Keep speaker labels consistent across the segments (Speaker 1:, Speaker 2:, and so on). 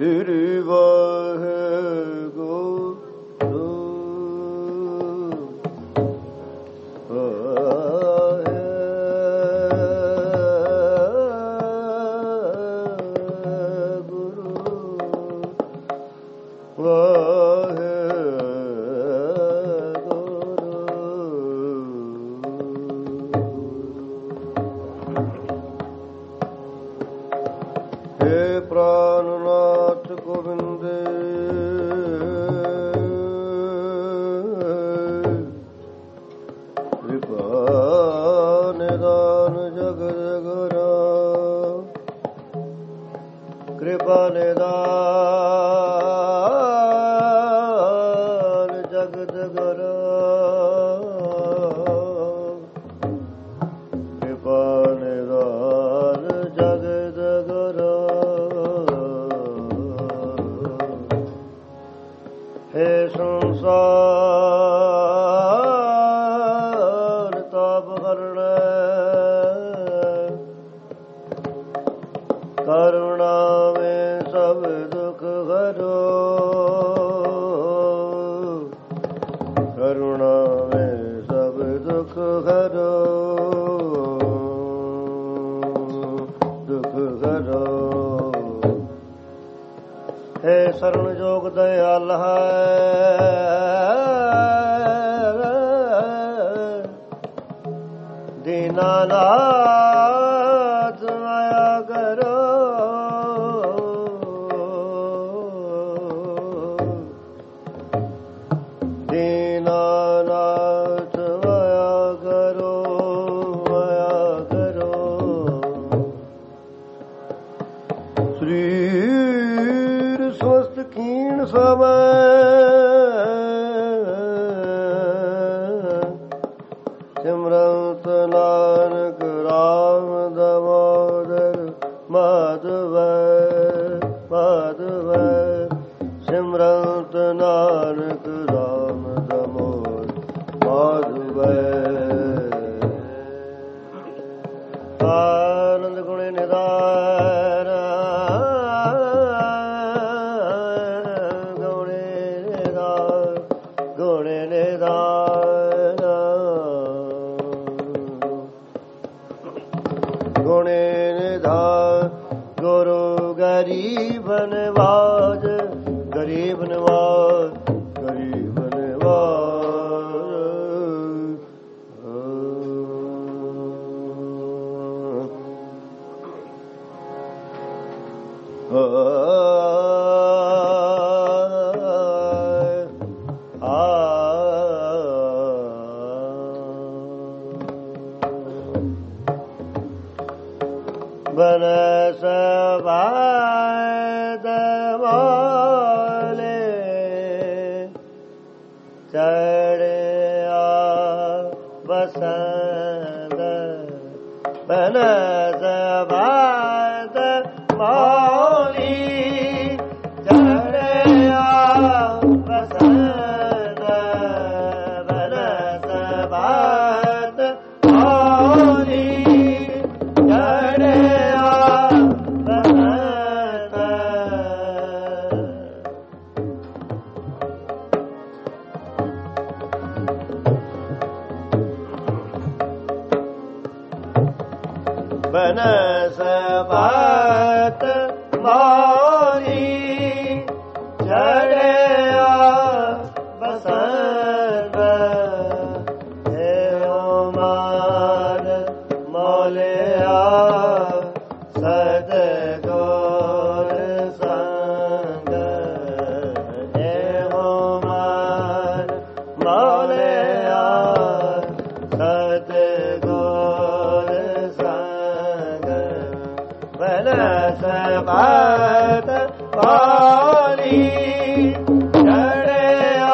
Speaker 1: ਸ੍ਰੀ ਵਾਹਿਗੁਰੂ ਪ੍ਰਾਨਨਾਥ ਗੋਬਿੰਦ ਕਿਰਪਾ ਨਿਦਾਨ ਜਗਤ ਗੁਰਾ ਕਿਰਪਾ ਨਿਦਾਨ ਜਗਤ ਗੁਰਾ ਕਿਰਪਾ ਨਿਦਾਨ ਜਗਤ ਗੁਰਾ हे संसार ताप हरण करुणा में सब दुख हरो करुणा में सब दुख हरो दुख हरो हे शरण जोग दयाल है दीनानाथ माया करो दीनानाथ माया करो माया करो श्री स्वस्थ क्षीण समय सिमरंत नानक राम दामोदर माधव माधव सिमरंत नानक राम दामोदर माधव आनंद गुण निधान गुणे निधान गुरु गरीब नवाज गरीब नवाज गरीब बन सवाद वाले चढ़िया बसंत बन सवाद वाली चढ़िया बसंत बन सवाद वाली बनसपत मारी चढ़िया बसंत हे ओमान मौलिया सतगुर संग हे ओमान मौलिया सतगुर बनसपत वाली चढ़िया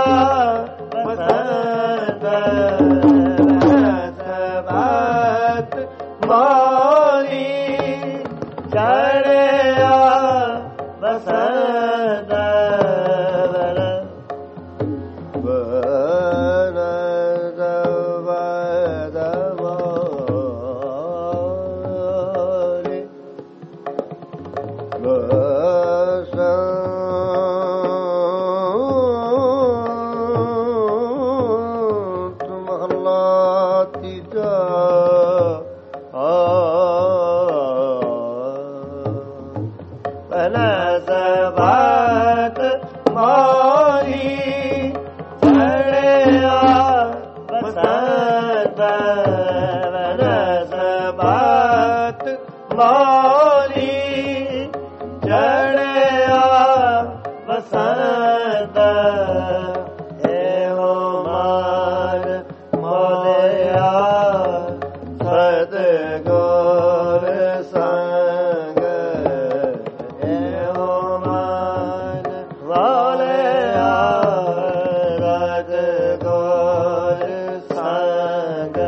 Speaker 1: बसंत बनसपत वाली चढ़िया बसंत बसंत ਸਰਬਤ ਮਾਲੀ ਚੜਿਆ ਬਸੰਤ ਇਹੋ ਮਨ ਮੋਲਿਆ ਸਤਿਗੁਰ ਸੰਗ ਇਹੋ ਮਨ ਮੋਲਿਆ ਸਤਿਗੁਰ ਸੰਗ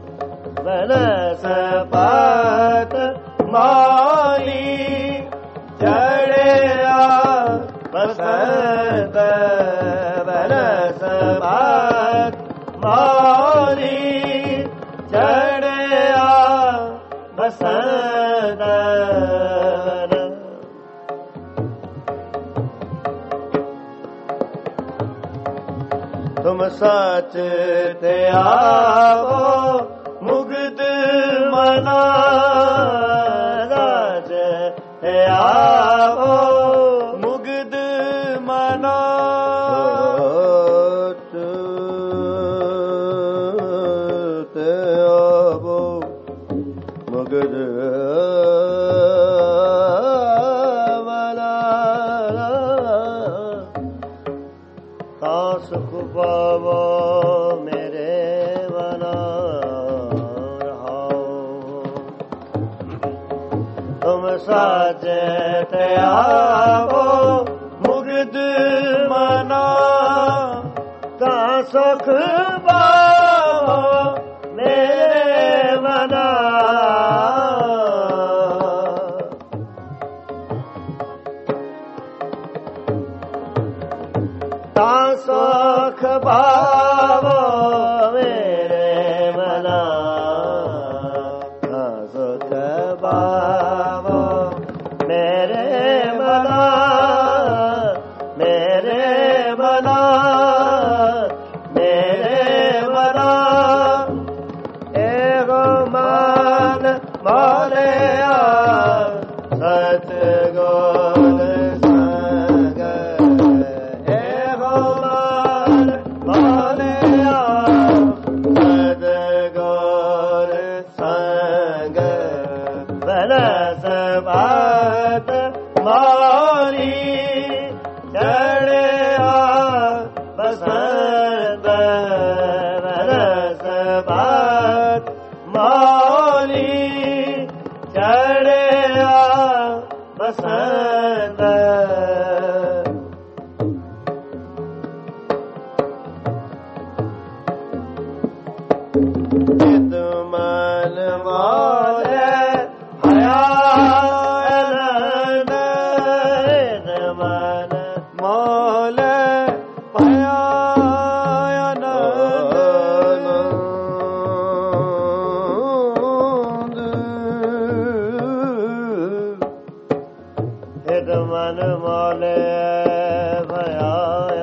Speaker 1: ਬਨਸਪਤ ਮਾਲੀ ਚੜਿਆ ਬਸੰਤ ਬਨਸਪਤ ਮਾਲੀ ਚੜਿਆ ਬਸੰਤ ਤੁਮ ਸੱਚ ਤੇ ਆਵੋ ਮੁਗਧ ਮਨਾ ਰਾਜ ਆਵੋ ਮੁਗਧ ਮਨਾ ਤੇ ਆਵੋ ਮੁਗਧ ਮਨਾ ਤਾਂ ਸੁਖ ਪਾਵੋ ਮੇਰੇ ਮਨਾ ਤੁਮ ਸਾਜ ਤੇ ਆਵੋ ਮੁਗਧ ਮਨਾ ਤਾਂ ਸੁਖ ਪਾਵੋ ਮੇਰੇ ਮਨਾ ਤਾਂ ਸੁਖ ਪਾਵੋ ਮੇਰੇ ਮਨਾ ਤਾਂ ਸੁਖ ਪਾਵੋ ਮੇਰੇ ਮਨਾ ਮੇਰੇ ਮਨਾ ਮੇਰੇ ਮਨਾ ਇਹੋ ਮਨ ਮੋਲਿਆ ਸਤਿਗੁਰ ਸੰਗ ਇਹੋ ਮਨ ਮੋਲਿਆ ਸਤਿਗੁਰ ਸੰਗ ਬਨਸਪਤ ਮਾਲੀ ਚੜਿਆ ਬਸੰਤ ਬਨਸਪਤ ਮਾਲੀ ਚੜਿਆ ਬਸੰਤ ਜਿਤ ਮਨ ਮੋਲੇ ਮਨ ਮੋਲੇ ਭਇਆ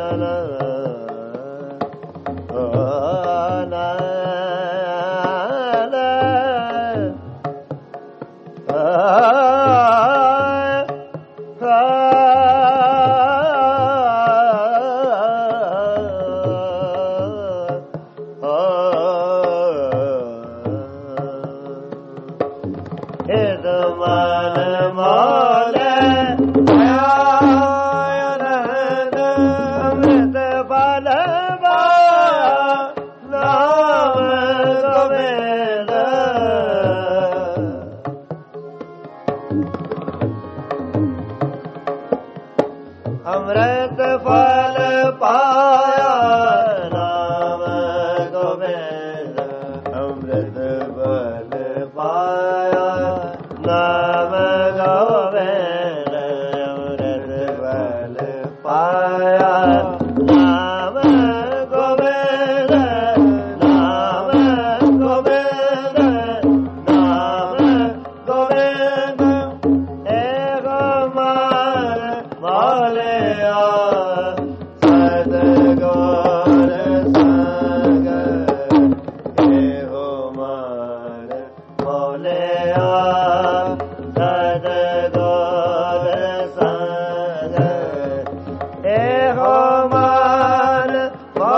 Speaker 1: ਅੰਮ੍ਰਿਤ ਫਲ ਪਾਇਆ ਨਾਮ ਗੋਬਿੰਦ ਅੰਮ੍ਰਿਤ ਫਲ ਪਾਇਆ ਨਾਮ ਗੋਬਿੰਦ ਅੰਮ੍ਰਿਤ ਫਲ ਪਾਇਆ ਨਾਮ ਗੋਬਿੰਦ ਨਾਮ ਗੋਬਿੰਦ ਨਾਮ ਗੋਬਿੰਦ ਏਕੋ ਮਨ ਮੋਲਿਆ ਸਤਿਗੁਰ ਸੰਗ ਇਹੋ ਮਨ ਮੋਲਿਆ ਸਤਿਗੁਰ ਸੰਗ ਇਹੋ ਮਨ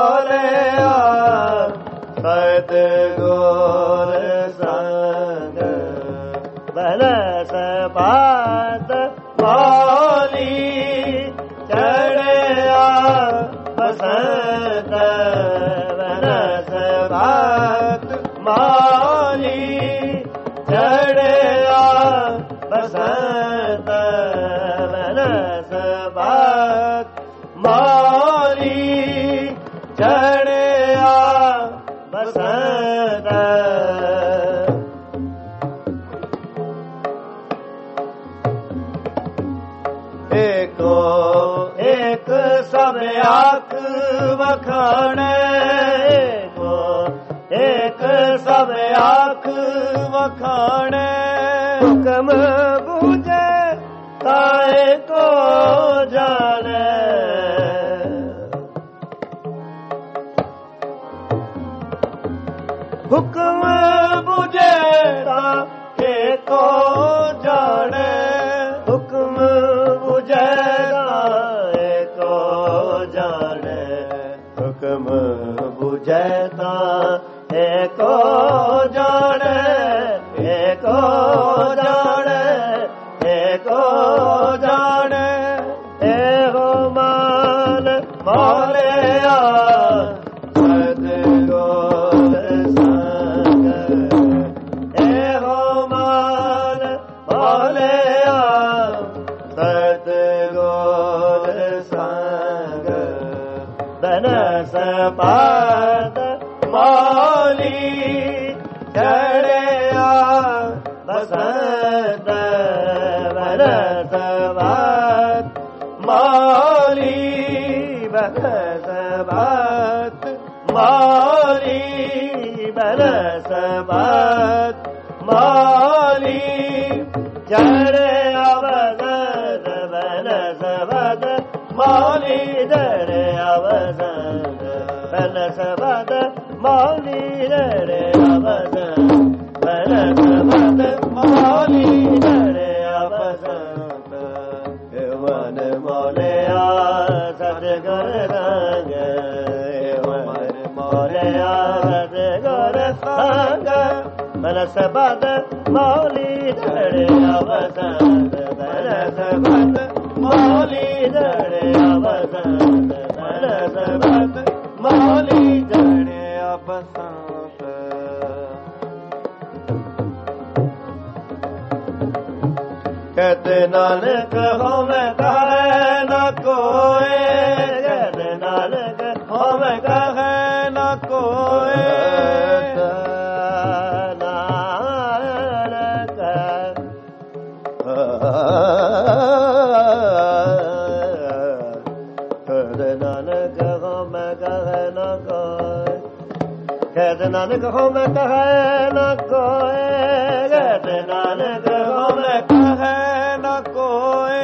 Speaker 1: ਮੋਲਿਆ ਸਤਿਗੁਰ ਸੰਗ ਬਨਸ ਬਾਤ ਮੌਲੀ ਚੜਿਆ ਬਸੰਤ ਬਨਸ ਬਾਤ ਮੌਲੀ ਚੜਿਆ ਬਸੰਤ ਬਨਸ ਬਾਤ ਮੌਲੀ ਚੜਿਆ ਬਸੰਤ ਏਕੋ ਏਕ ਸਭ ਆਖ ਵਖਾਣੈ ਏਕੋ ਏਕ ਸਭ ਆਖ ਵਖਾਣੈ ਹੁਕਮ ਬੂਝੈ ਤਾਏ ਕੋ ਜਾਣੈ ਹੁਕਮ ਬੂਝੈ ਤਾਏ ਕੋ ਜਾਣੈ ਹੁਕਮ ਬੂਝੈ ਤਾਏ ਕੋ ਜਾਣੈ ਹੁਕਮ ਬੂਝੈ ਤਾਏ ਕੋ ਜਾਣੈ ਏਕੋ ਜਾਣੈ ਏਕੋ ਜਾਣੈ ਇਹੋ ਮਨ ਮੋਲਿਆ ਸਤਿਗੁਰ ਸੰਗ ਇਹੋ ਮਨ ਮੋਲਿਆ ਸਤਿਗੁਰ ਸੰਗ ਬਨਸ ਬਾਤ ਮੌਲੀ ਚੜਿਆ ਬਸੰਤ ਬਨਸ ਬਾਤ ਮੌਲੀ ਬਨਸ ਬਾਤ ਮੌਲੀ ਬਨਸ ਬਾਤ ਮੌਲੀ ਚੜਿਆ ਬਸੰਤ ਬਨਸ ਬਾਤ ਮੌਲੀ ਚੜਿਆ ਬਸੰਤ ਬਨਸ ਬਾਤ ਮੌਲੀ ਚੜਿਆ ਬਸੰਤ ਬਨਸ ਬਾਤ ਮੌਲੀ ਚੜਿਆ ਬਸੰਤ ਮਨ ਮੋਲਿਆ ਸਤਿਗੁਰ ਸੰਗ ਮਨ ਮੋਲਿਆ ਸਤਿਗੁਰ ਸੰਗ ਬਨਸ ਬਾਤ ਮੌਲੀ ਚੜਿਆ ਬਸੰਤ ਬਨਸ ਬਾਤ ਮੌਲੀ ਚੜਿਆ ਬਸੰਤ ਬਨਸ ਬਾਤ ਮੌਲੀ ਚੜਿਆ ਬਸੰਤ कहते नानक होम कहे न कोई कहते नानक होम कहे न कोई नानक कहते नानक होम कहे न कोई कहते नानक होम कहे न कोई कहते नानक होम कहे न कोई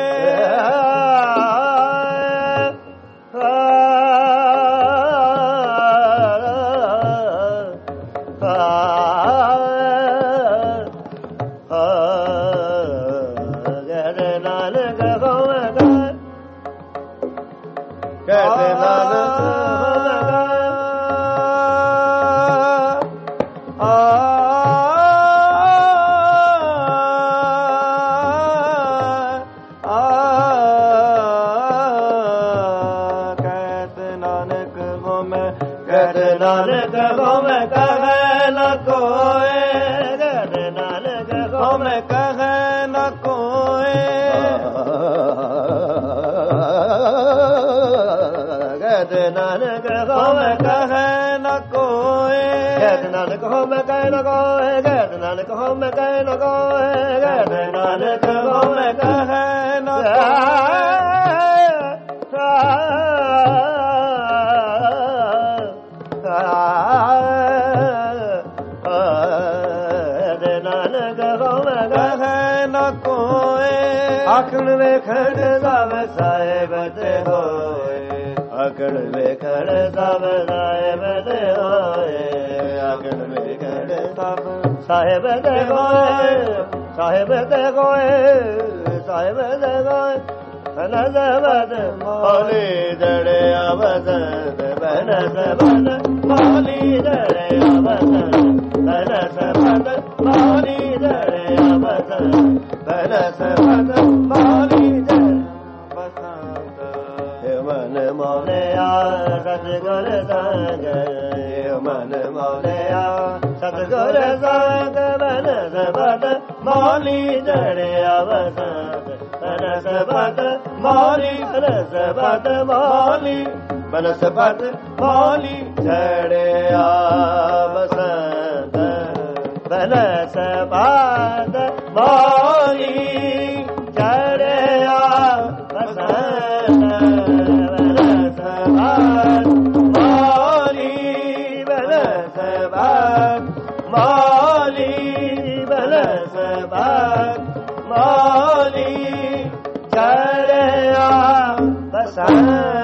Speaker 1: कहते नानक होम कहते नानक नानक होम कहे न कोई कहते नानक होम कहे न कोई कहते नानक होम कहे न कोई कहते नानक होम कहे न कोई कहते नानक होम कहे न कोई कहते नानक होम कहे न ਆਖਣ ਵੇਖਣ ਸਭ ਸਾਹਿਬ ਤੇ ਹੋਏ ਆਖਣ ਵੇਖਣ ਸਭ ਸਾਹਿਬ ਤੇ ਹੋਏ ਆਖਣ ਵੇਖਣ ਸਭ ਸਾਹਿਬ ਤੇ ਹੋਏ ਸਾਹਿਬ ਤੇ ਹੋਏ ਸਾਹਿਬ ਤੇ ਹੋਏ ਬਨਸ ਬਾਤ ਮੌਲੀ ਚੜਿਆ ਬਸੰਤ ਬਨਸ ਬਾਤ ਮੌਲੀ ਚੜਿਆ ਬਸੰਤ ਬਨਸ ਬਾਤ ਮੌਲੀ ਚੜਿਆ ਬਸੰਤ ਬਨਸ ਬਤ ਮਾਲੀ ਬਸੰਤ ਮਨ ਮੋਲਿਆ ਸਤਿਗੁਰ ਸੰਗ ਮਨ ਮੋਲਿਆ ਸਤਿਗੁਰ ਸੰਗ ਬਨਸ ਬਤ ਮਾਲੀ ਜੜਿਆ ਬਸੰਤ ਬਨਸ ਬਤ ਮਾਲੀ ਬਨਸ ਬਤ ਮਾਲੀ ਬਨਸ ਬਤ ਮਾਲੀ ਜੜਿਆ ਬਸੰਤ ਬਨਸ ਬਤ ਮਾਲੀ ਜੜਿਆ ਬਸੰਤ ਬਨਸ ਬਤ ਮਾਲੀ ਬਨਸ ਬਤ ਮਾਲੀ ਬਨਸ ਬਤ ਮਾਲੀ ਜੜਿਆ ਬਸੰਤ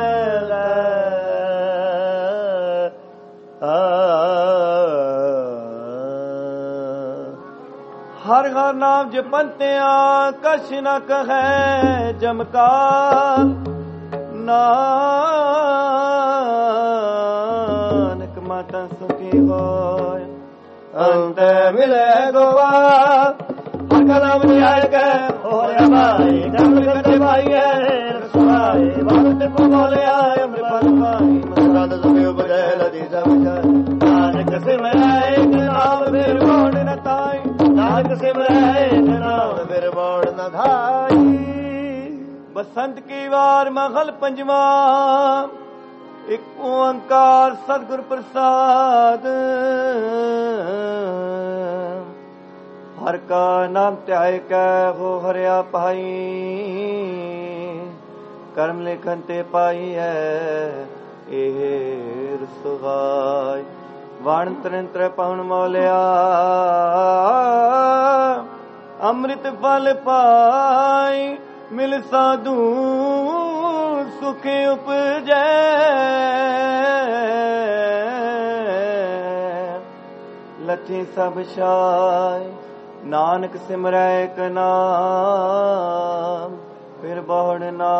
Speaker 2: ਹਰ ਹਰ ਨਾਮ ਜਪੰਤਿਆਂ ਕਛ ਨ ਕਹੈ ਜਮਕਾਰ ਨਾਨਕ ਮਾਤਾ ਸੁਖੀ ਹੋਇ
Speaker 1: ਅੰਤ ਮਿਲੇ ਗੋਪਾਲ ਹਰ ਨਾਮ ਧਿਆਇ ਕੇ ਹੋਇਆ ਭਾਈ ਨਾਮ ਕਰਤੇ ਭਾਈਏ ਰਸਵਾਈ ਬਾਤ ਕੋ ਬੋਲਿਆ ਅੰਮ੍ਰਿਤ ਪਾਈ ਮਸਰਦ ਸੁਭੇ ਉਪਜੈ ਲਦੀ ਸਮਝੈ ਨਾਨਕ ਸਿਮਰੈ ਇੱਕ ਨਾਮ ਫਿਰ ਮੋੜ ਨ ਤਾਈ ਨਾਨਕ ਸਿਮਰੈ ਇੱਕ ਨਾਮ ਫਿਰ ਮੋੜ ਨ ਧਾਈ
Speaker 2: ਬਸੰਤ ਕੀ ਵਾਰ ਮਹਲ ਪੰਜਵਾ ਇੱਕ ਓੰਕਾਰ ਸਤਿਗੁਰ ਪ੍ਰਸਾਦ ਹਰ ਕਾ ਨਾਮ ਧਿਆਇ ਕੈ ਹੋ ਹਰਿਆ ਪਾਈ ਕਰਮ ਲਿਖਨ ਤੇ ਪਾਈ ਹੈ ਇਹ ਰਸਵਾਈ ਵਣ ਤ੍ਰਿੰਤਰ ਪਉਣ ਮੋਲਿਆ ਅੰਮ੍ਰਿਤ ਫਲ ਪਾਈ ਮਿਲ ਸਾਧੂ ਸੁਖ ਉਪਜੈ ਲਥੀ ਸਭ ਛਾਇ ਨਾਨਕ ਸਿਮਰੈ ਇੱਕ ਨਾਮ ਫਿਰ ਬਹੁੜ ਨਾ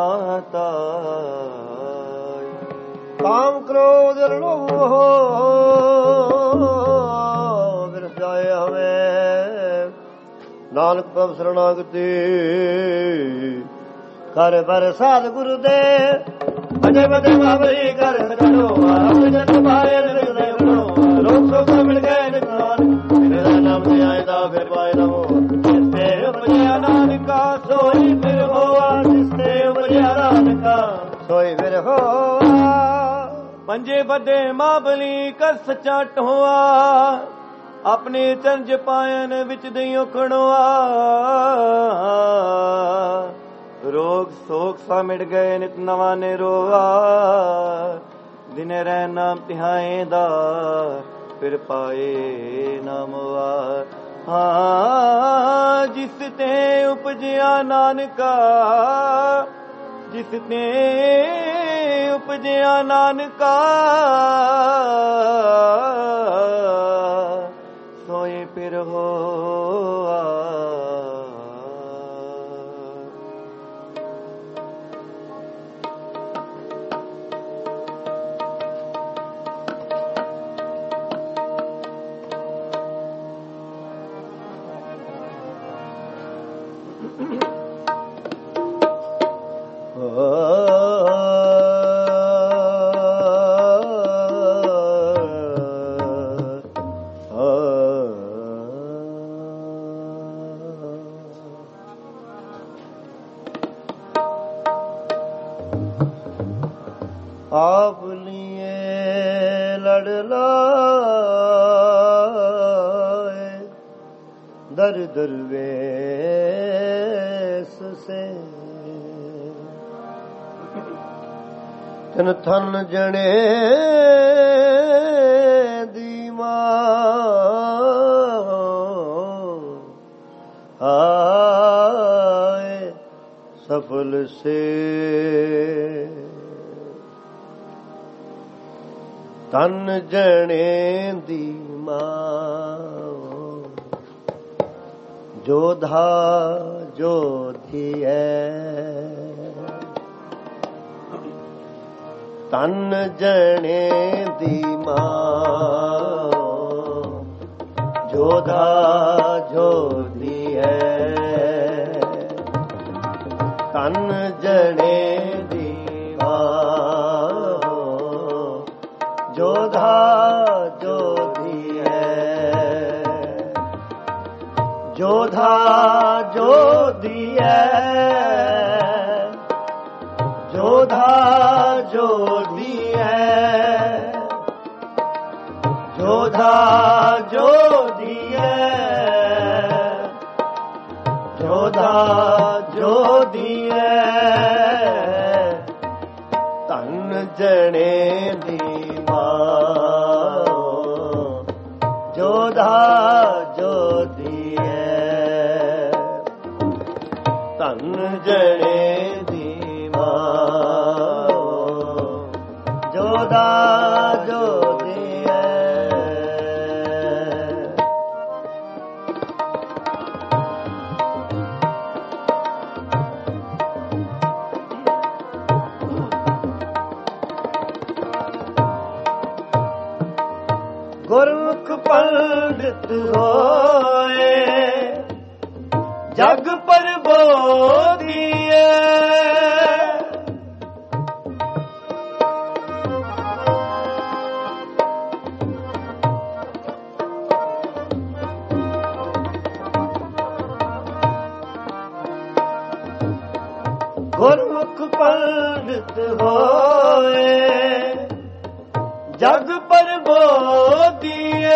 Speaker 2: ਤਾਈ
Speaker 1: ਕਾਮ ਕ੍ਰੋਧ ਲੋਭ ਵਿਰਜਾਏ ਹਵੇ ਨਾਨਕ ਪ੍ਰਭ ਸਰਣਾਗਤੀ ਕਰ ਬਰਸਾਤ ਗੁਰੂ ਦੇ ਅਜੇ ਬਦੇ ਬਾਬਰੀ ਕਰ ਸਕਣੋ ਆਪ ਜਨ ਪਾਏ ਨਿਰਗਦੇ ਖੜੋ ਲੋਕ ਸੋਖ ਮਿਲ ਗਏ ਨਿਕਾਲ ਮੇਰਾ ਨਾਮ ਤੇ ਆਇਦਾ ਫਿਰ ਪਾਏ ਨਾ ਹੋ ਜਿਸਤੇ ਉਪਜਿਆ ਨਾਨਕਾ ਸੋਈ ਫਿਰ ਹੋਆ ਜਿਸਤੇ ਉਪਜਿਆ ਨਾਨਕਾ ਸੋਈ ਫਿਰ ਹੋਆ
Speaker 2: ਪੰਜੇ ਵੱਡੇ ਮਾਬਲੀ ਕਰ ਸੱਚਾ ਟੋਆ ਆਪਣੇ ਚਰਨ ਜਪਾਇਨ ਵਿੱਚ ਦਈਓ ਖੜੋਆ ਰੋਗ ਸੋਖ ਸਾ ਮਿਟ ਗਏ ਨਿਤ ਨਵਾਂ ਨੇ ਰੋਆ ਦਿਨੇ ਰਹਿ ਨਾਮ ਧਿਆਏ ਦਾ ਫਿਰ ਪਾਏ ਨਾਮਵਾ ਹਾਂ ਜਿਸ ਤੇ ਉਪਜਿਆ ਨਾਨਕਾ ਜਿਸ ਤੇ ਉਪਜਿਆ ਨਾਨਕਾ ਸੋਏ ਫਿਰ ਹੋਆ
Speaker 1: ਆਪ ਲੀਏ ਲੜ ਲਾਏ ਦਰ ਦਰਵੇਸ ਸੇ ਤਨ ਥਨ ਜਣੇ ਦੀ ਮਾਂ ਆਏ ਸਫਲ ਸੇ ਤਨ ਜਣੇ ਦੀ ਮਾਂ ਜੋਧਾ ਜੋਧੀਐ ਤਨ ਜਣੇ ਦੀ ਮਾਂ ਜੋਧਾ ਜੋਧੀਐ जोधा जोधिया जोधा जोधिया जोधा जोधिया जोधा जोधिया तन जने दी मां जोधा जोधिया तन जने दी मां जोधा जोधिया गुरमुख पंडित होए जग पर बोधिए गुरमुख पंडित होए जग पर बोधिए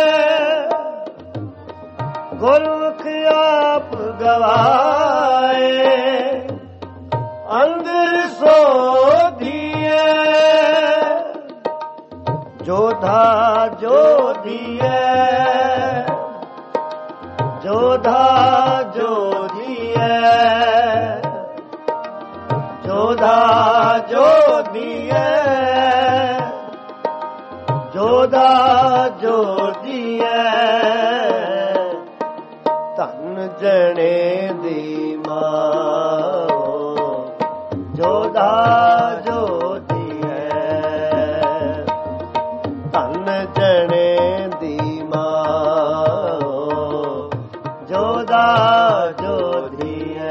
Speaker 1: गुरमुख आप गवाए अंदर सोधिए जोधा जोधिए जोधा जोधिए जोधा जोधिए जोधा जोधिया तन जने दी मां जोधा जोधिया तन जने दी मां जोधा जोधिया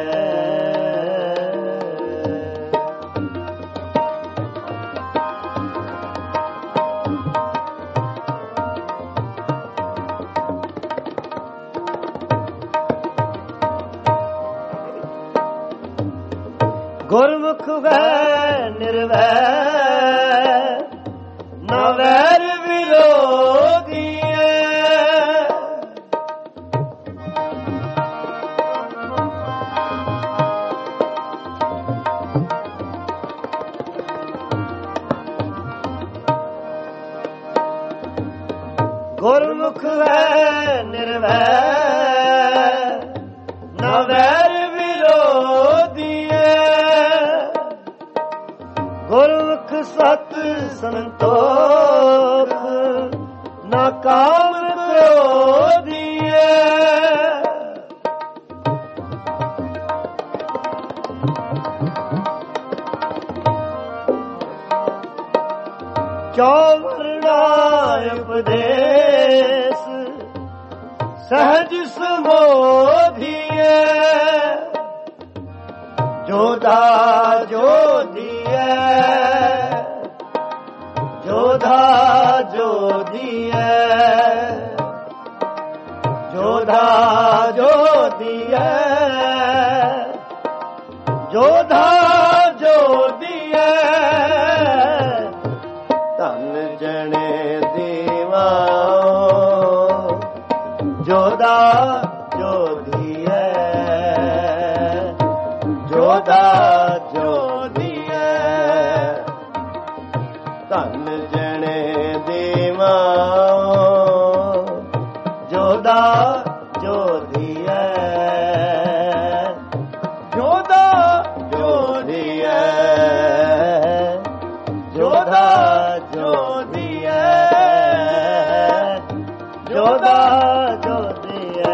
Speaker 1: गुरमुख वै निर्वै न वैर विरोधिए गुरमुख वै निर्वै न वैर गुरमुख सत संतोख न काम क्रोधिए चौवर्णा उपदेश सहज समोधिए जोधा जोधिए जोधा जोधिए जोधा जोधिए जोधा जोधिए तन जने दीवा जोधा जोधिए जोधा जोधिए तन जने दीवा जोधा जोधिए जोधा जोधिए जोधा जोधिए जोधा जोधिए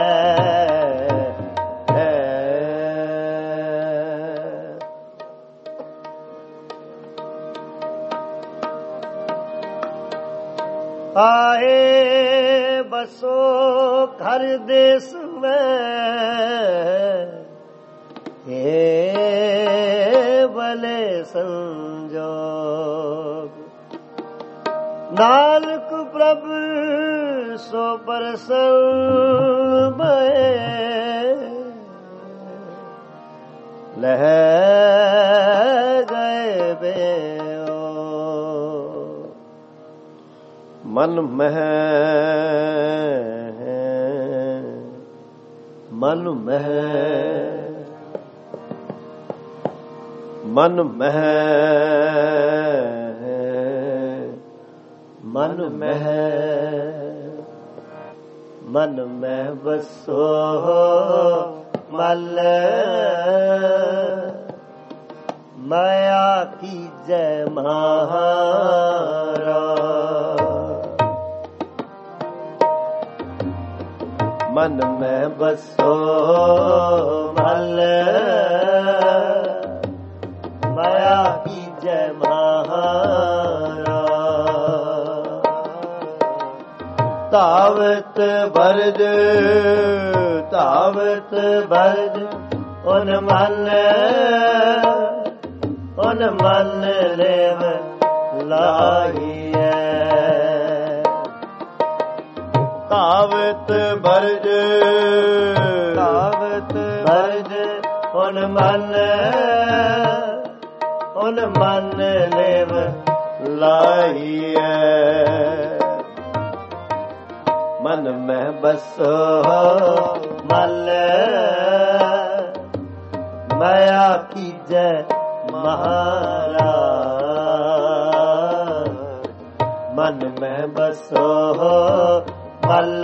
Speaker 1: आए बसो घर देश में हे भले संजोग नानक प्रभु सो परसन भय ਲਹਿ ਗਏ ਬਿਓ। ਮਨ ਮਹਿ ਮਨ ਮਹਿ ਮਨ ਮਹਿ ਮਨ ਮਹਿ ਮਨ ਮਹਿ ਬਸੋ ਮਲ ਮਾਇਆ ਕੀਜੈ ਮਹਾਰਾ। ਮਨ ਮੈਂ ਬਸੋ ਮਲ ਮਾਇਆ ਕੀਜੈ ਮਹਾਰਾ। ਧਾਵਤ ਬਰਜ ਧਾਵਤ ਬਰਜ ਉਨ ਮਨ ਉਨ ਮਨ ਰੇਵ ਲਾਹੀਐ। ਧਾਵਤ ਬਰਜ ਧਾਵਤ ਬਰਜ ਉਨ ਮਨ ਲੇਵ ਲਾਹੀਐ। ਮਨ ਮੈਂ ਬਸੋ ਮਲ ਮਾਇਆ ਕੀਜੈ ਮਹਾਰਾ। ਮਨ ਮੈਂ ਬਸੋ ਮਲ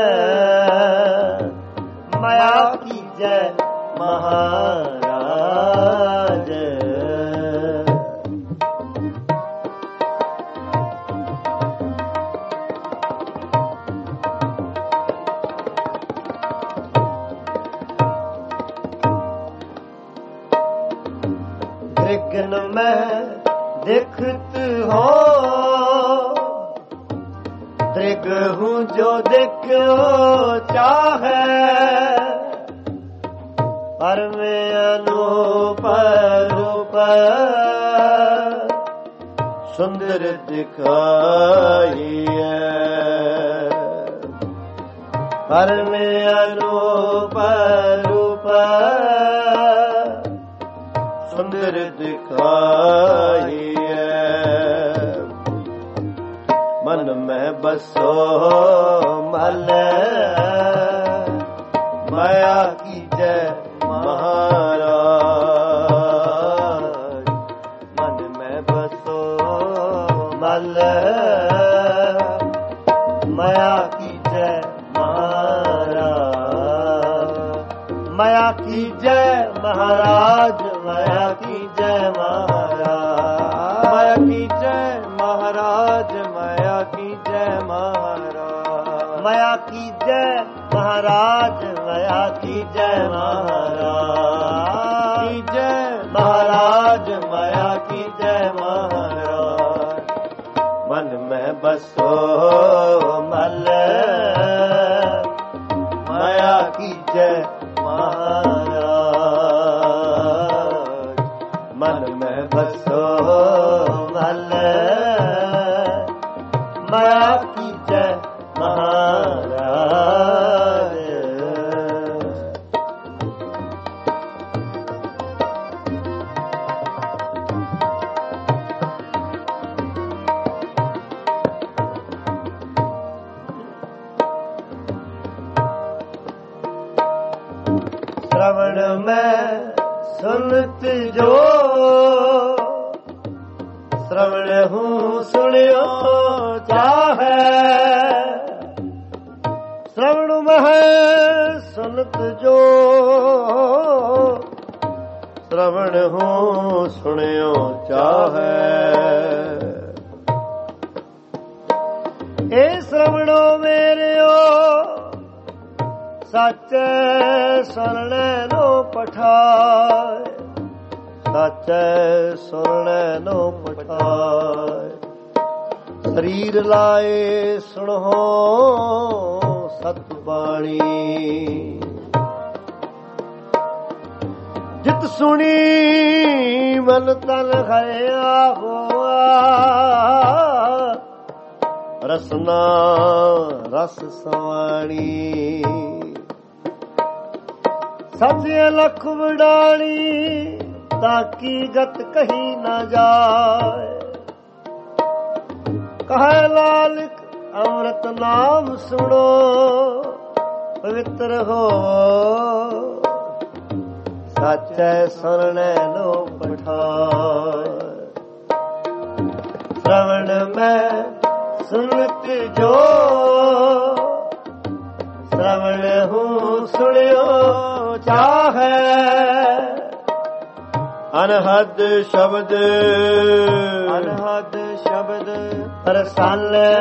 Speaker 1: ਮਾਇਆ ਕੀਜੈ ਮਹਾਰਾਜ। ਦ੍ਰਿਗਨ ਮੈਂ ਦੇਖਤ ਹੋ ਦ੍ਰਿਗ ਹੂੰ ਜੋ ਦੇਖਿਓ ਚਾਹੈ। ਪਰਮ ਅਨੂਪ ਰੂਪ ਸੁੰਦਰ ਦਿਖਾਈਐ। ਪਰਮ ਅਨੂਪ ਰੂਪ ਸੁੰਦਰ ਦਿਖਾਈਐ। ਮਨ ਮੈਂ ਬਸੋ ਮਲ ਮਾਇਆ ਕੀਜੈ ਮਹਾਰਾਜ। ਮਨ ਮੈਂ ਬਸੋ ਮਲ ਮਾਇਆ ਕੀਜੈ ਮਹਾਰਾਜ। ਮਾਇਆ ਕੀਜੈ ਮਹਾਰਾਜ ਮਾਇਆ ਕੀਜੈ ਮਹਾਰਾਜ। ਮਾਇਆ ਕੀਜੈ ਮਹਾਰਾਜ ਮਾਇਆ ਕੀਜੈ ਮਹਾਰਾਜ। ਮਾਇਆ ਕੀਜੈ ਮਹਾਰਾਜ ਮਾਇਆ ਕੀਜੈ ਮਹਾਰਾਜ। ਕੀਜੈ ਮਹਾਰਾਜ ਮਾਇਆ ਕੀਜੈ ਮਹਾਰਾਜ। ਮਨ ਮੈਂ ਬਸੋ ਮਲ ਮਾਇਆ ਕੀਜੈ ਮਹਾਰਾਜ। ਮਨ ਮੈਂ ਬਸੋ ਮਲ ਮਾਇਆ ਕੀਜੈ ਮਹਾਰਾਜ। श्रवण में सुनत जो श्रवण हूँ सुनियो चाहे। श्रवण में सुनत जो श्रवण हूँ सुनियो चाहे। ए श्रवणो मेरियो ਸੱਚੇ ਸੁਣਨੇ ਨੂੰ ਪਠਾਏ। ਸੱਚੇ ਸੁਣਨੇ ਨੂੰ ਪਠਾਏ। ਸਰੀਰ ਲਾਏ ਸੁਣੋ ਸਤ ਬਾਣੀ। ਜਿਤ ਸੁਣੀ ਮਨ ਤਨ ਖਇਆ ਹੋਆ। ਰਸਨਾ ਰਸ ਸਵਾਣੀ। ਸੱਚੇ ਲੱਖ ਵਡਾਣੀ ਤਾਂ ਕੀ ਗਤ ਕਹੀ ਨਾ ਜਾਏ। ਕਹੈ ਲਾਲਕ ਅੰਮ੍ਰਿਤ ਨਾਮ ਸੁਣੋ ਪਵਿੱਤਰ ਹੋ ਸੱਚੈ ਸੁਣਨੇ ਲੋ ਪਠਾਏ। श्रवण में सुनत जो श्रवण हूँ सुनियो चाहे। अनहद शब्द प्रसन्न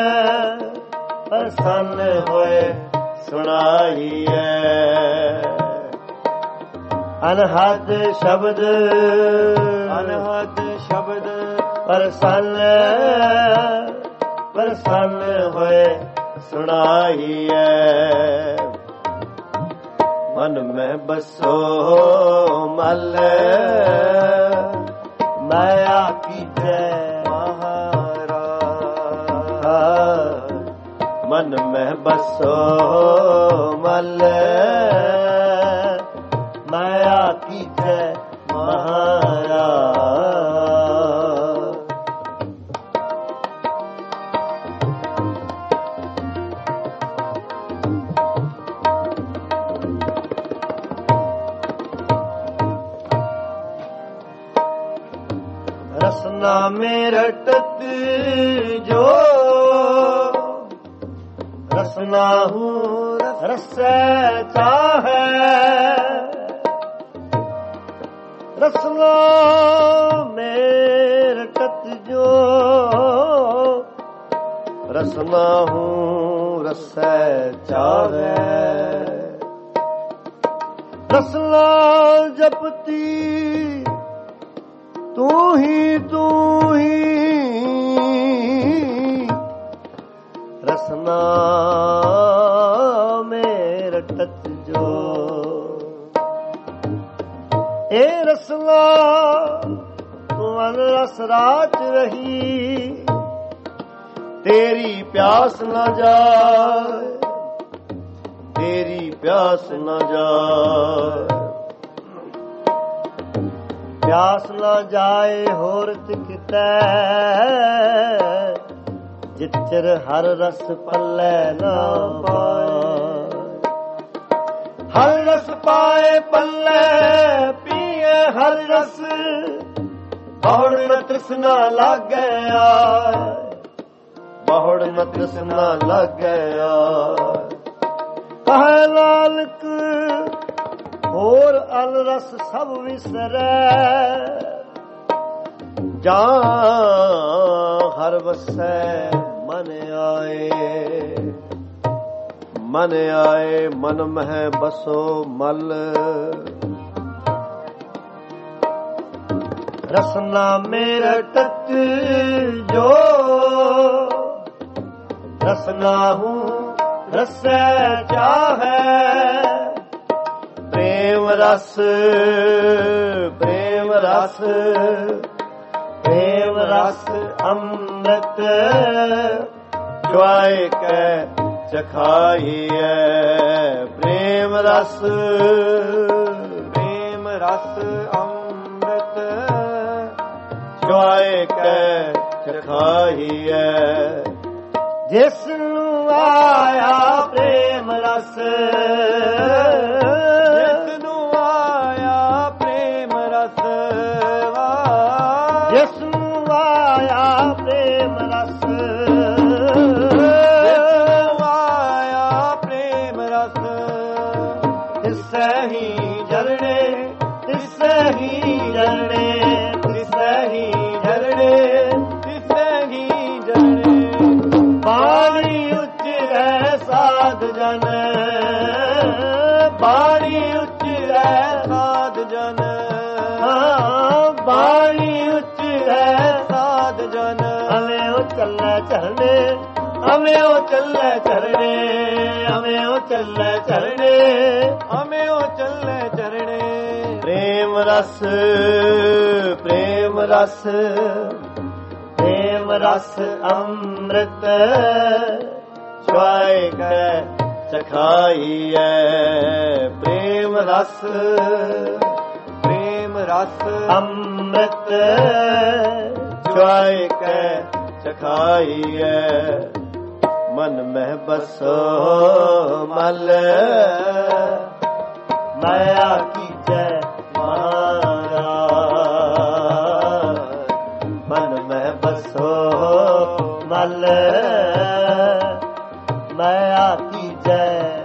Speaker 1: प्रसन्न होए सुनाइए। अनहद शब्द प्रसन्न प्रसन्न होए सुनाइए। मन में बसो मल माया की जय महाराज। मन में बसो मल माया की जय महाराज। रसना में रटत जो रसना हूँ रस चाहे। रसना में रटत जो रसना हूँ रस चाहे। रसना जपती तू ही रसना में रटत जो। ए रसना तू रस रात रही तेरी प्यास न जाए। तेरी प्यास न जाए। प्यास न जाए होरत कितै जिचर हर रस पल्ले न पाए। हर रस पाए पल्ले पिए हर रस बहुड़ न तृष्णा लागे आए। बहुड़ न तृष्णा लागे आए। कहे लालक होर अल रस सब विसरै जां हर वसै मन आए। मन आए मन मह बसो मल। रसना में रटत जो रसना हूँ रस चाहे। प्रेम रस प्रेम रस प्रेम रस अमृत ज्वाय के चखाइए। प्रेम रस अमृत ज्वाय के चखाइए। जिसनु आया प्रेम रस बाणी उच्चरै साध जन। बाणी उच्चरै साध जन। हमें ओ चलै चरणे हमें ओ चलै चरणे हमें ओ चलै चरणे हमें ओ चलै चरणे। प्रेम रस प्रेम रस प्रेम रस अमृत स्वाय के चखाइए। प्रेम रस
Speaker 2: ਰਸ ਪ੍ਰੇਮ ਰਸ
Speaker 1: ਅੰਮ੍ਰਿਤ ਚੁਆਇ ਕੈ ਚਖਾਈਐ ਮਨ ਮਹਿ ਬਸੋ ਮਲ ਮਾਇਆ ਕੀਜੈ ਮਹਾਰਾਜ ਮਨ ਮਹਿ ਬਸੋ ਮਲ ਮਾਇਆ ਕੀਜੈ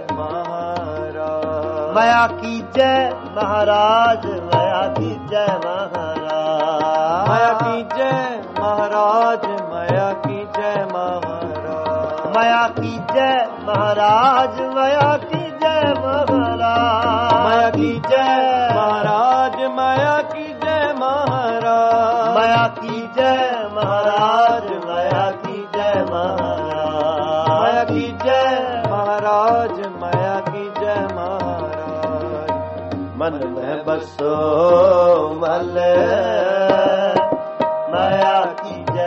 Speaker 1: ਮਹਾਰਾਜ ਮਾਇਆ ਕੀਜੈ ਮਹਾਰਾਜ ਮਾਇਆ ਕੀਜੈ ਮਹਾਰਾਜ
Speaker 2: ਮਾਇਆ ਕੀਜੈ ਮਹਾਰਾਜ ਮਾਇਆ ਕੀਜੈ ਮਹਾਰਾਜ
Speaker 1: ਮਾਇਆ ਕੀਜੈ ਮਹਾਰਾਜ ਮਾਇਆ ਕੀਜੈ ਮਹਾਰਾਜ
Speaker 2: ਮਾਇਆ ਕੀਜੈ ਮਹਾਰਾਜ ਮਾਇਆ ਕੀਜੈ ਮਹਾਰਾਜ
Speaker 1: ਮਾਇਆ ਕੀਜੈ ਮਹਾਰਾਜ ਮਾਇਆ ਕੀਜੈ ਮਹਾਰਾਜ ਮਾਇਆ ਕੀਜੈ
Speaker 2: ਮਹਾਰਾਜ ਮਾਇਆ ਕੀਜੈ ਮਹਾਰਾਜ
Speaker 1: ਮਨ ਮਹਿ ਬਸੋ ਮਲ ਮਾਇਆ ਕੀਜੈ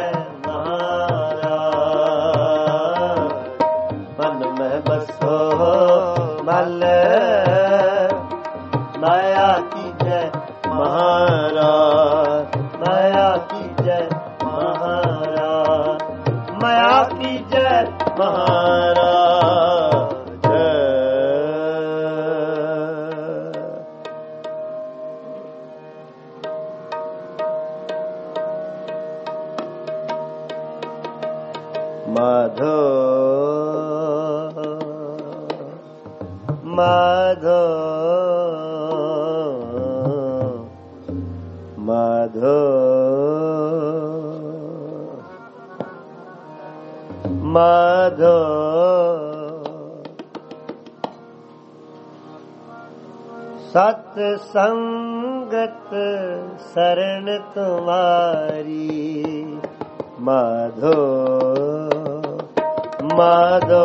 Speaker 1: ਮਹਾਰਾਜ ਮਨ ਮਹਿ ਬਸੋ ਮਲ ਮਾਇਆ ਕੀਜੈ ਮਹਾਰਾਜ ਮਾਇਆ ਕੀਜੈ ਮਹਾਰਾਜ ਮਾਇਆ ਕੀਜੈ ਮਹਾਰਾਜ ਮਾਧੋ ਮਾਧੋ ਮਾਧੋ ਮਾਧੋ ਸਤ ਸੰਗਤ ਸਰਣ ਤੁਮਾਰੀ ਮਾਧੋ ਮਾਧੋ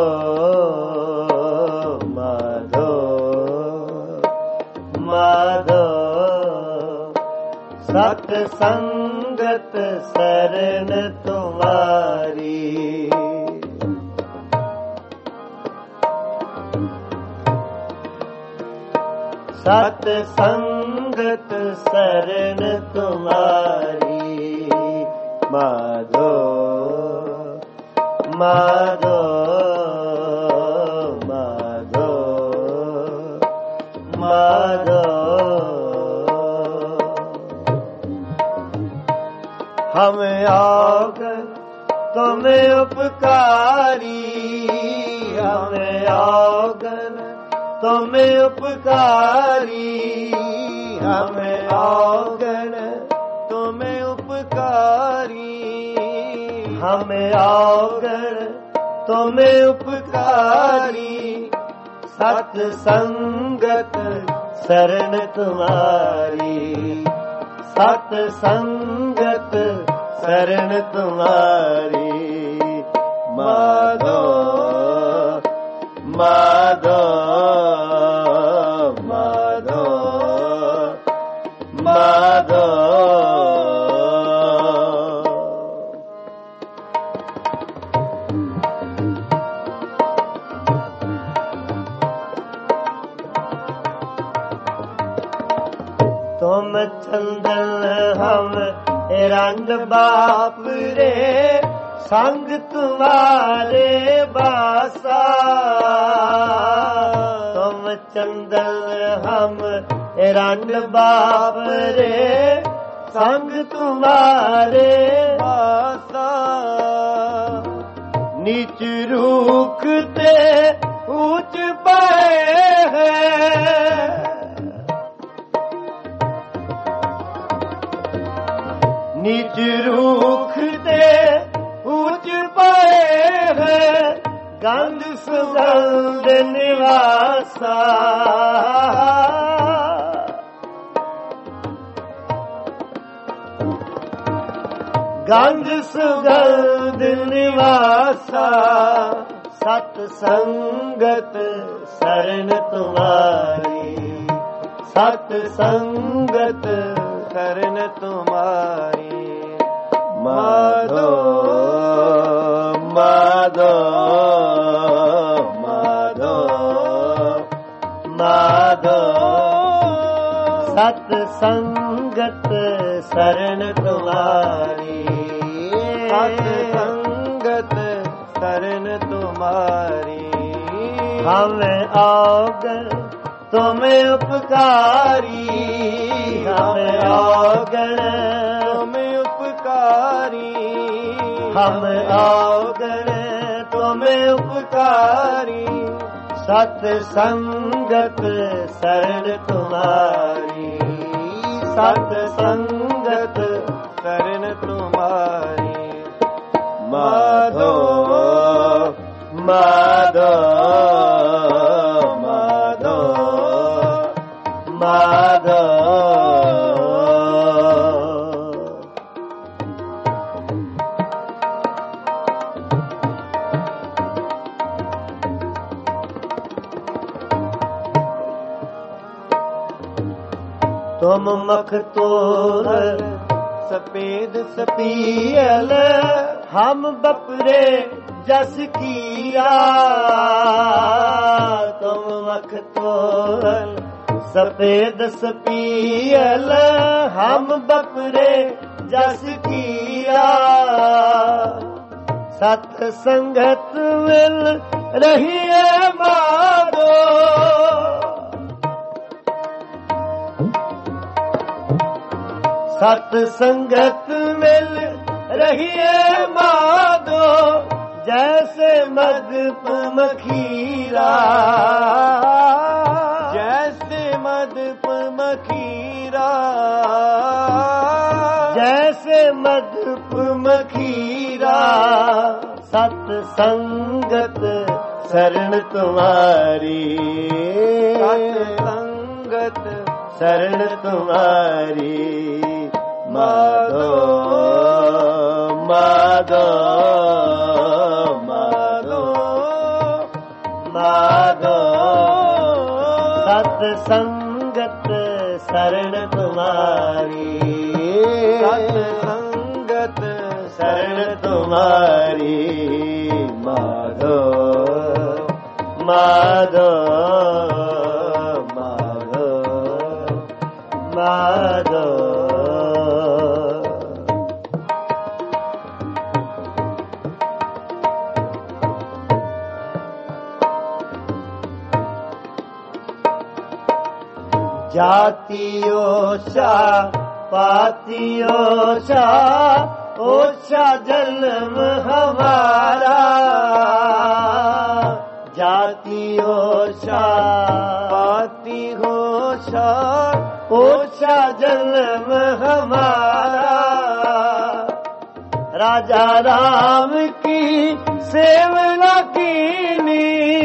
Speaker 1: ਮਾਧੋ ਮਾਧੋ ਸਤ ਸੰਗਤ ਸਰਣ ਤੁਮਾਰੀ ਸਤ ਸੰਗਤ ਸਰਣ ਤੁਮਾਰੀ ਮਾਧੋ ਮਾਧੋ ਮਾਧੋ ਮਾਧੋ ਹਮ ਆਗ ਤੁਮ ਉਪਕਾਰੀ ਹਮ ਆਗਨ ਤੁਮ ਉਪਕਾਰੀ ਹਮ ਆਗਨ ਤੁਮ ਉਪਕਾਰੀ ਹਮ ਆਗਨ ਤੁਮ ਉਪਕਾਰੀ ਸਤ ਸੰਗਤ ਸਰਣ ਤੁਮਾਰੀ ਸਤ ਸੰਗਤ ਸਰਣ ਤੁਮਾਰੀ ਮਾਧੋ ਮਾਧੋ ਮਾਧੋ ਮਾਧੋ ਤੁਮ ਚੰਦਨ ਹਮ ਰੰਗ ਬਾਪ ਰੇ ਸੰਗ ਤੁਮਾਰੇ ਬਾਸਾ ਤੁਮ ਚੰਦਨ ਹਮ ਰੰਗ ਬਾਪ ਰੇ ਸੰਗ ਤੁਮਾਰੇ ਬਾਸਾ ਨੀਚ ਰੂਖ ਤੇ ਉੱਚ ਪਾਏ ਹੈ नीच रूख ते ऊंच पाए है गंध सुगंध निवासा गंध सुगंध निवासा सत संगत शरण तुम्हारी सत संगत शरण तुम्हारी माधो माधो माधो माधो ਸਤ ਸੰਗਤ ਸਰਣ ਤੁਮਾਰੀ,
Speaker 2: ਸਤ ਸੰਗਤ ਸਰਣ ਤੁਮਾਰੀ।
Speaker 1: ਹਮ ਔਗਣ ਤੁਮ ਉਪਕਾਰੀ, ਹਮ ਔਗਣ
Speaker 2: ਤੁਮ ਉਪਕਾਰੀ,
Speaker 1: ਹਮ ਔਗਣ ਤੁਮ ਉਪਕਾਰੀ। ਸਤ ਸੰਗਤ ਸਰਣ ਤੁਮਾਰੀ, ਸਤ ਸੰਗਤ
Speaker 2: ਸਰਣ ਤੁਮਾਰੀ।
Speaker 1: ਮਾਧੋ ਮਾਧੋ ਮਾਧੋ ਮਾਧੋ। ਤੁਮ ਮਖਤੂਰ
Speaker 2: ਸਪੇਦ
Speaker 1: ਸਪੀਲ, ਹਮ ਬਪਰੇ ਜਸ ਕੀਆ। ਤੁਮ ਮਖਤੂਰ ਸਪੇਦ ਸਪੀਲ, ਹਮ ਬਪਰੇ ਜਸ ਕੀਆ। ਸਤ ਸੰਗਤ ਮਿਲ ਰਹੀਏ ਮਾਧੋ, ਸਤ ਸੰਗਤ ਮਿਲ ਰਹੀਏ ਮਾਧੋ। ਜੈਸੇ ਮਦਪ ਮਖੀਰਾ,
Speaker 2: ਜੈਸੇ ਮਦਪ ਮਖੀਰਾ,
Speaker 1: ਜੈਸੇ ਮਦਪ ਮਖੀਰਾ। ਸਤ ਸੰਗਤ ਸਰਣ ਤੁਮਾਰੀ,
Speaker 2: ਸਤ ਸੰਗਤ
Speaker 1: ਸਰਣ ਤੁਮਾਰੀ। ਮਾਧੋ ਮਾਧੋ ਮਾਧੋ ਮਾਧੋ। ਸਤ ਸੰਗਤ ਸਰਣ ਤੁਮਾਰੀ,
Speaker 2: ਸਤ ਸੰਗਤ
Speaker 1: ਸਰਣ ਤੁਮਾਰੀ। ਮਾਧੋ ਮਾਧੋ ਮਾਧੋ ਮਾਧੋ। जाति ओछा पाति ओछा, ओछा जन्म हमारा। जाति ओछा
Speaker 2: पाति ओछा,
Speaker 1: ओछा जन्म हमारा। राजा राम की सेवना कीनी,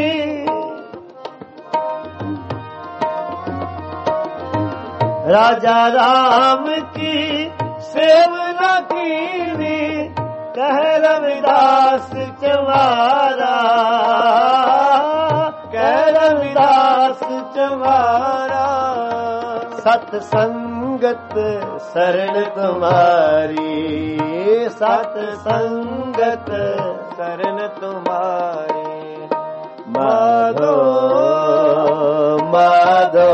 Speaker 1: राजा राम की सेवना कीनी। कह रविदास चमारा, कह रविदास चमारा। सत संगत शरण तुम्हारी, सत संगत
Speaker 2: शरण तुम्हारी।
Speaker 1: माधो माधो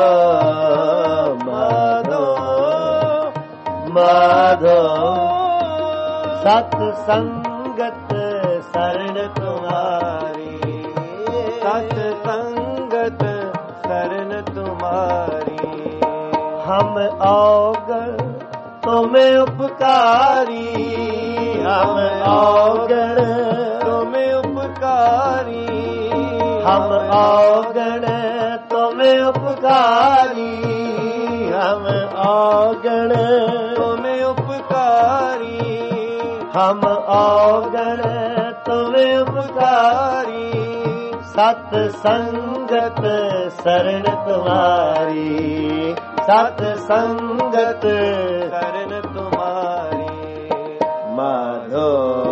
Speaker 1: माधो। सत संगत शरण तुम्हारी,
Speaker 2: सत संगत शरण तुम्हारी।
Speaker 1: हम औगण तुम उपकारी, हम औगण
Speaker 2: तुम उपकारी,
Speaker 1: हम औगण तुम उपकारी। हम औगण
Speaker 2: तुम उपकारी,
Speaker 1: हम औगण तुम उपकारी। सत संगत शरण तुम्हारी, सत संगत
Speaker 2: शरण तुम्हारी।
Speaker 1: माधो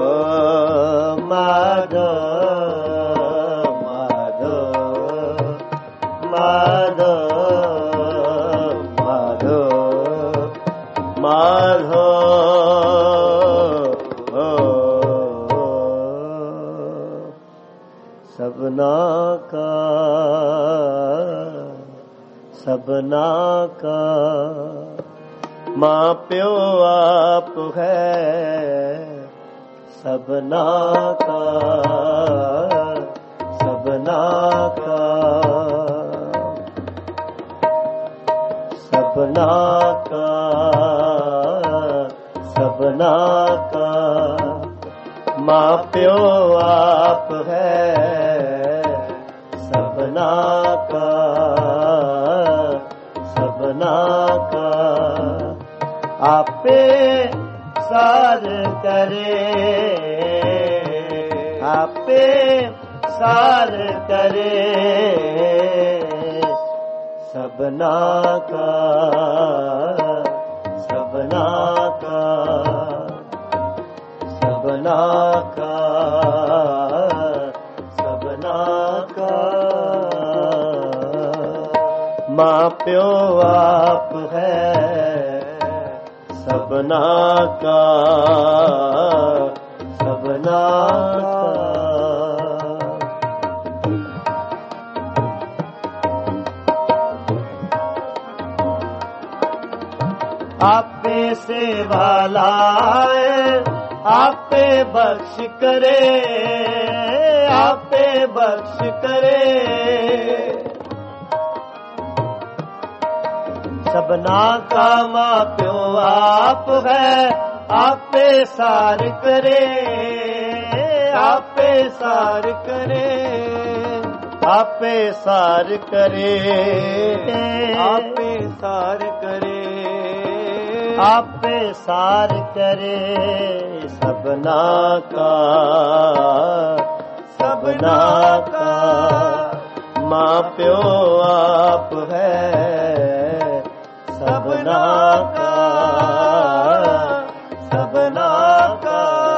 Speaker 1: माधो माधो माधो माधो माधो। सबना का सबना का माँ प्यो आप है सबना का सबना का सबना का सबना का माँ प्यो आप है सबना का सबना का आपे सार करे आपे सार करे सबना का सबना का सबना का सबना का माँ प्यो आप है सबना का सबना का आपे सेवा लाए आपे बख्श करे आपे बख्श करे सबना का माँ प्यो आप है आपे सार करे आपे सार करे आपे सार करे आपे सार करे आपे सार करे सबना का सबना का माँ प्यो आप है सबना का सबना का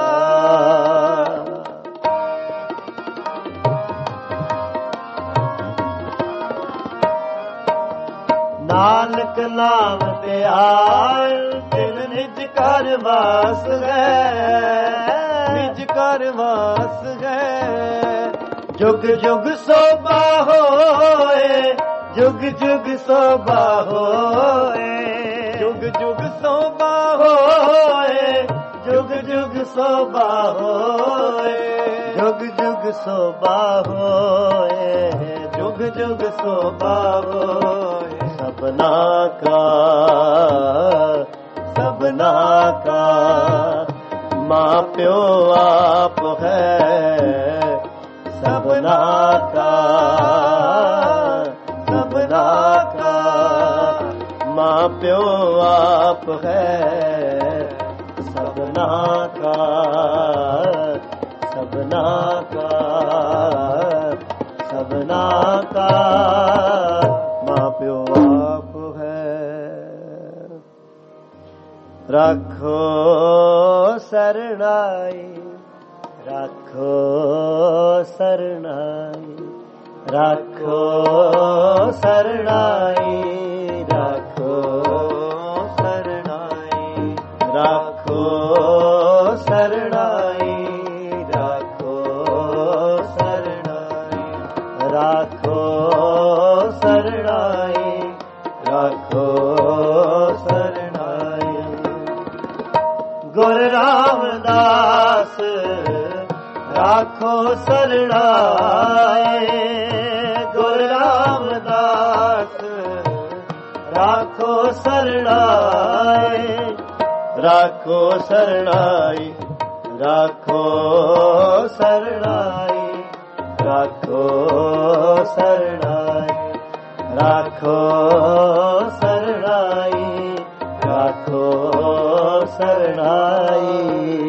Speaker 1: नानक नाम ते आए दिल निज कर वास है निज कर वास है जुग जुग शोभा होए जुग जुग शोभा होए जुग जुग शोभा होए जुग जुग शोभा होए जुग जुग शोभा होए जुग जुग शोभा होए सबना का सबना का माँ प्यो आप है सबना का सबना का माँ प्यो आप है सबना का सबना का सबना का माँ प्यो आप है रखो सरनाई रखो सरनाई रखो सरनाई रखो सरनाई रखो सरनाई रखो सरनाई रखो सरनाई रखो सरनाई गुरु रामदास राखो सरनाई गुरु रामदास राखो सरनाई राखो सरनाई राखो सरनाई राखो सरनाई राखो सरनाई राखो सरनाई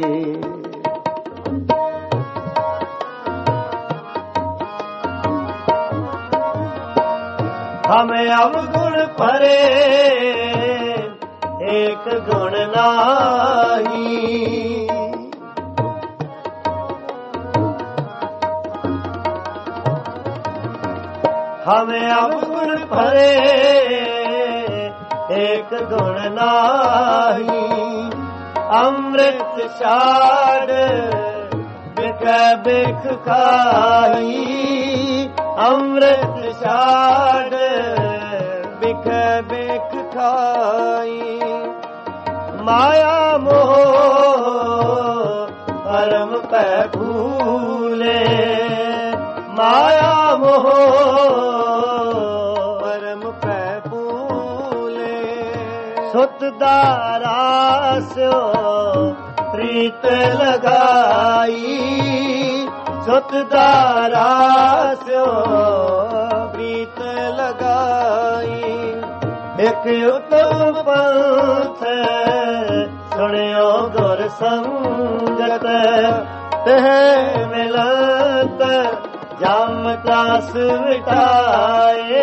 Speaker 1: हमें अवगुण परे एक गुण नाही हमें अवगुण परे एक गुण नाही अमृत छाड़ बिकै बिख खाई अमृत छाड़
Speaker 2: ਵੇਖ ਖਾਈ।
Speaker 1: ਮਾਇਆ ਮੋਹ ਪਰਮ ਪੈ ਭੂਲੇ, ਮਾਇਆ ਮੋਹ
Speaker 2: ਪਰਮ ਪੈ ਭੂਲੇ।
Speaker 1: ਸੁਤ ਦਾ ਰਾਸਿਓ ਪ੍ਰੀਤ ਲਗਾਈ, ਸੁਤ ਦਾ ਰਾਸਿਓ
Speaker 2: ਪ੍ਰੀਤ ਲਗਾਈ।
Speaker 1: ਇਕ ਉਤਮ ਪੰਥ ਸੁਣਿਓ ਗੁਰ ਸੰਗਤ, ਤਹ ਮਿਲਤ ਜਮ ਤਰਾਸ ਮਿਟਾਏ,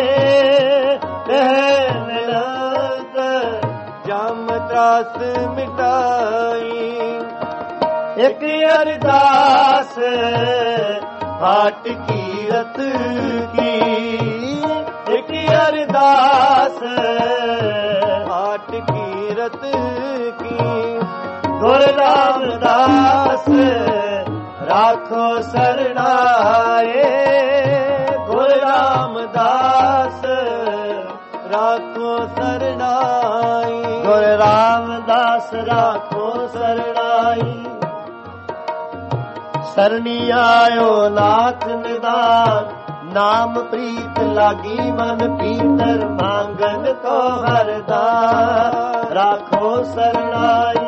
Speaker 1: ਤਹ ਮਿਲਤ
Speaker 2: ਜਮ ਤਰਾਸ ਮਿਟਾਈ।
Speaker 1: ਇਕ ਅਰਦਾਸ ਹਾਟ ਕੀਰਤ ਕੀ, ਇਕ ਅਰਦਾਸ
Speaker 2: ਹਾਟ ਕੀਰਤ ਕੀ।
Speaker 1: ਗੁਰ ਰਾਮਦਾਸ ਰਾਖੋ ਸਰਣਾਏ, ਗੁਰ ਰਾਮਦਾਸ
Speaker 2: ਰਾਖੋ ਸਰਣਾਈ।
Speaker 1: ਗੁਰ ਰਾਮਦਾਸ ਰਾਖੋ ਸਰਣਾਈ। ਸਰਣੀ ਆਇਓ ਨਾਥ ਨਿਦਾਨ, ਨਾਮ ਪ੍ਰੀਤ ਲਾਗੀ ਮਨ ਪੀਤਰ, ਮੰਗਨ ਕੋ ਹਰਦਾਨ ਰਾਖੋ ਸਰਣਾਈ।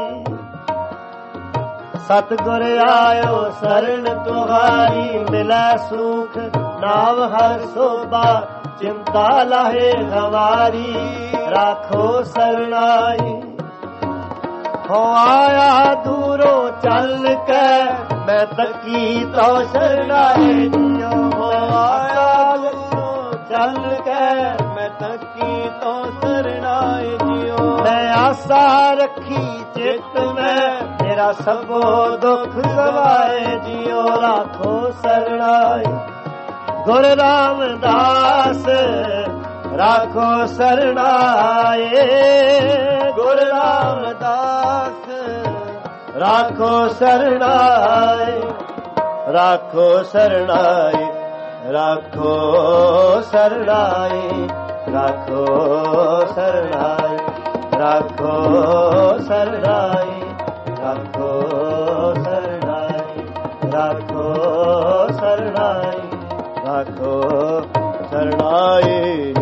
Speaker 1: ਸਤਿਗੁਰ ਆਇਓ ਸਰਣ ਤੁਹਾਰੀ, ਮਿਲੈ ਸੁਖ ਨਾਮ ਹਰ ਸੋਭਾ, ਚਿੰਤਾ ਲਾਹੇ ਹਮਾਰੀ ਰਾਖੋ ਸਰਣਾਈ। ਹੋ ਆਇਆ ਦੂਰੋਂ ਚੱਲ ਕੇ ਮੈਂ ਤੱਕੀ ਤੋ ਸਰਣਾਏ ਜਿਉ, ਹੋ ਆਇਆ ਦੂਰੋਂ ਚੱਲ ਕੇ
Speaker 2: ਮੈਂ ਤੱਕੀ ਤੋ ਸਰਣਾਏ ਜਿਉ।
Speaker 1: ਮੈਂ ਆਸਾ ਰੱਖੀ ਚਿਤ ਮੈਂ, ਮੇਰਾ ਸਭੋ ਦੁੱਖ ਗਵਾਏ ਜਿਉ ਰਾਖੋ ਸਰਣਾਈ। ਗੁਰ ਰਾਮਦਾਸ ਰਾਖੋ ਸਰਣਾਏ, ਗੁਰ ਰਾਮਦਾਸ ਰਾਖੋ ਸਰਣਾਏ, ਰਾਖੋ ਸਰਣਾਏ, ਰਾਖੋ ਸਰਣਾਏ, ਰਾਖੋ ਸਰਣਾਏ, ਰਾਖੋ ਸਰਣਾਏ, ਰਾਖੋ ਸਰਣਾਏ, ਰਾਖੋ ਸਰਣਾਏ, ਰਾਖੋ ਸਰਣਾਏ।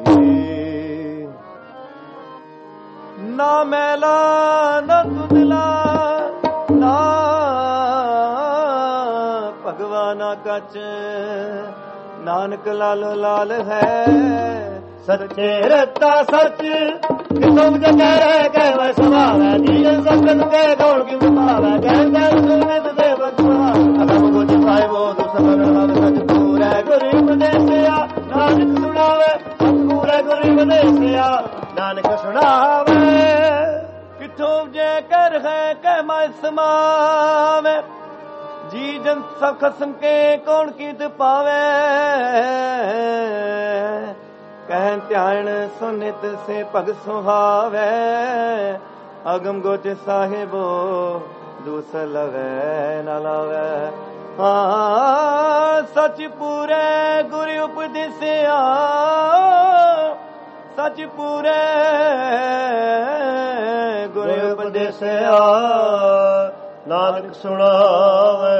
Speaker 2: ਨਾ ਮੈਲਾ ਨਾ ਤੁਦਲਾ, ਨਾ ਭਗਵਾਨਾ ਕਚ, ਨਾਨਕ ਲਾਲੋ ਲਾਲ ਹੈ।
Speaker 1: ਸੱਚੇ ਰਤਾ ਸੱਚ ਕਿਸਮ ਜਗੈ ਰਹਿ ਗਏ ਵੈ ਸੁਭਾਵੈ, ਜੀਵਨ ਸੰਗਤ ਕੇ ਗੌਣ ਕੀ ਮੁਤਾਵੈ, ਕਹਿ ਕਹਿ ਸੁਨਿਤ ਦੇ ਬਖਸ਼ਾ। ਅਗਮ ਗੁਜ ਸਾਹਿਬੋ ਦੁਸਮਨ ਹਰ ਸਚ ਪੂਰੈ, ਗੁਰੂ ਉਪਦੇਸਿਆ ਨਾਨਕ ਸੁਣਾਵੇ, ਸਤਿਗੁਰੈ ਗੁਰੂ ਉਪਦੇਸਿਆ ਨਾਨਕ ਸੁਣਾਵੇ।
Speaker 2: ਕਿਥੋਂ ਜੇ ਕਰ ਹੈ ਕਹਿ ਮੈਂ ਸਮਾਵੇ, ਜੀ ਜਨ ਸਭ ਖਸਮ ਕੇ ਕੌਣ ਕੀਤ ਪਾਵੇ। ਕਹਿ ਧਿਆਨ ਸੁਨਿਤ ਸੇ ਭਗ ਸੁਹਾਵੇ, ਅਗਮ ਗੋਚ ਸਾਹਿਬੋ ਦੂਸ ਲਵੈ ਨ ਲਾਵੇ। ਹਾਂ ਸਚ ਪੂਰੇ ਗੁਰ ਉਪਦੇਸਿਆ, ਸਚ ਪੂਰੇ ਗੁਰ ਉਪਦੇਸਿਆ
Speaker 1: ਨਾਨਕ ਸੁਣਾਵੇ।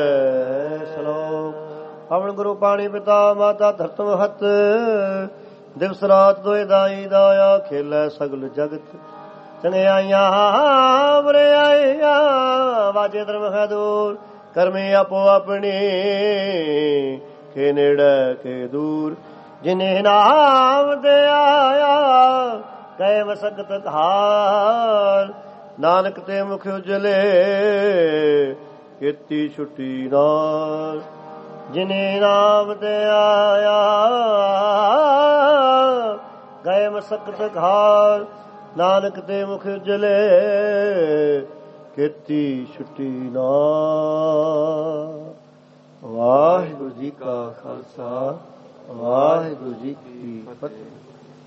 Speaker 1: ਸ਼ਲੋਕ। ਆਪਨ ਗੁਰੂ ਪਾਣੀ ਪਿਤਾ ਮਾਤਾ ਧਰਤ ਵਹਤ, ਦਿਵਸ ਰਾਤ ਦੋਇ ਦਾਈ ਦਾਇਆ, ਖੇਲੇ ਸਗਲ ਜਗਤ ਚੰਗਿਆਈਆਂ ਬਰਿਆਈਆਂ। ਵਾਜੇ ਧਰਮ ਹੈ ਦੂਰ, ਕਰਮੇ ਆਪੋ ਆਪਣੀ, ਕੇ ਨੇੜੇ ਕੇ ਦੂਰ। ਜਿਨੇ ਨਾਮ ਦੇ ਆਇਆ ਕੈ ਵਸਕਤ ਧਾਰ, ਨਾਨਕ ਤੇ ਮੁਖ ਉਜਲੇ ਕੀਤੀ ਛੁੱਟੀ ਨਾਲ। ਜਿਨੇ ਨਾਮ ਤੇ ਆਇਆ ਗਏ ਮਸਕਤ ਘਾਰ, ਨਾਨਕ ਤੇ ਮੁਖ ਉਜਲੇ ਕੀਤੀ ਛੁੱਟੀ ਨਾਲ। ਵਾਹਿਗੁਰੂ ਜੀ ਕਾ ਖਾਲਸਾ, ਵਾਹਿਗੁਰੂ ਜੀ ਕੀ ਫਤਿਹ।